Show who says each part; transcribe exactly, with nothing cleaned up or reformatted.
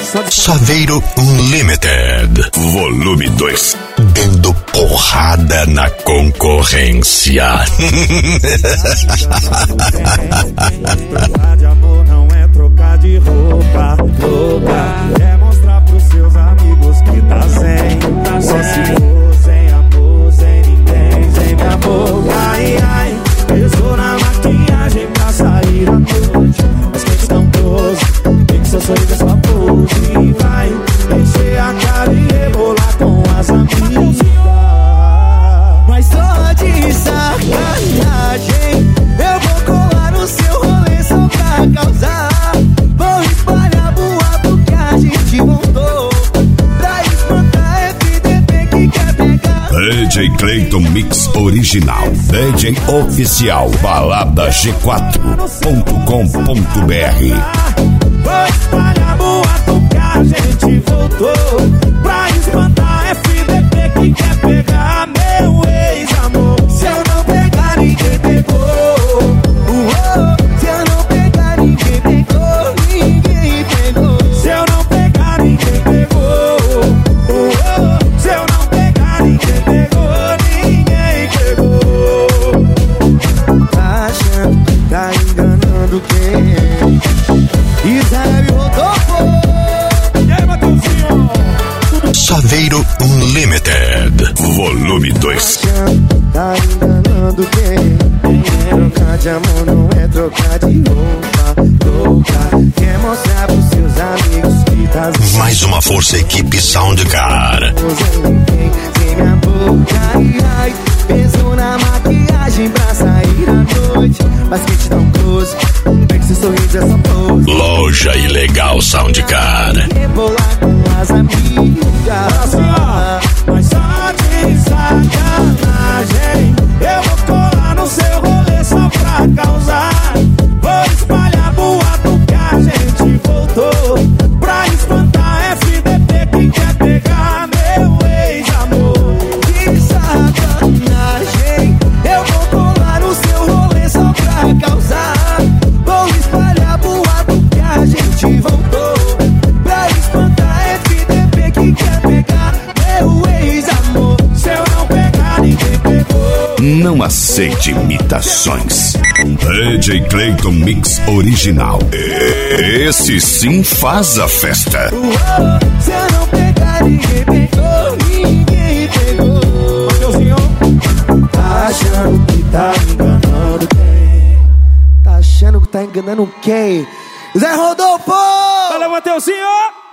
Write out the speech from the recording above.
Speaker 1: Saveiro Unlimited, volume dois, dando porrada na concorrência.
Speaker 2: Trocar de amor não é trocar de roupa, roupa. É mostrar pros seus amigos que tá sem, tá só se for sem amor, sem ninguém, sem meu amor. Ai, ai, pesou na maquiagem pra sair à noite, mas quente tão close, vê que seu sorriso é só pose. E vai encher a cara e rebolar com as amigas.
Speaker 3: Mas só de sacanagem eu vou colar no seu rolê só pra causar. Vou espalhar boato que a gente montou pra espantar F D P que quer pegar.
Speaker 1: D J Clayton Mix Original, D J Oficial, balada g quatro ponto com ponto b r.
Speaker 2: Vou espalhar boato que a gente voltou pra espantar F D P que quer pegar meu ex-amor.
Speaker 3: Se eu não pegar, ninguém pegou. Uou, se eu não pegar, ninguém pegou. Ninguém pegou.
Speaker 2: Se eu não pegar, ninguém pegou. Uou, se eu não pegar, ninguém pegou. Ninguém pegou.
Speaker 3: Tá achando que tá enganando quem? Israel e Rodolfo.
Speaker 2: E aí, Matheusinho?
Speaker 1: Saveiro Unlimited, volume dois.
Speaker 3: Tá enganando quem? Trocar de amor não é trocar de roupa, roupa. Quer mostrar pros seus amigos que tá
Speaker 1: Mais uma força equipe Soundcar.
Speaker 3: sem ninguém, sem minha boca. Ai, ai, pesou na maquiagem pra sair à noite, mas que te dá um close, vê que seu sorriso é só pose.
Speaker 1: Loja Ilegal Soundcar.
Speaker 3: Rebolar com as amigas.
Speaker 2: Mas só de sacanagem eu vou colar no seu rolê só pra causar. Vou espalhar boato que a gente voltou pra espantar F D P que quer pegar meu ex-amor.
Speaker 3: Que sacanagem, eu vou colar no seu rolê só pra causar. Vou espalhar boato que a gente voltou pra espantar F D P que quer pegar meu ex-amor.
Speaker 2: Se eu não pegar, ninguém pegou.
Speaker 1: Não aceite imitações. D J Clayton Mix Original. Esse sim faz a festa.
Speaker 3: Uou, se eu não pegar, ninguém pegou. Ninguém pegou.
Speaker 2: Matheusinho,
Speaker 3: Tá achando que tá enganando quem? Tá achando que tá enganando quem? Zé Rodolfo!
Speaker 2: valeu, Matheusinho.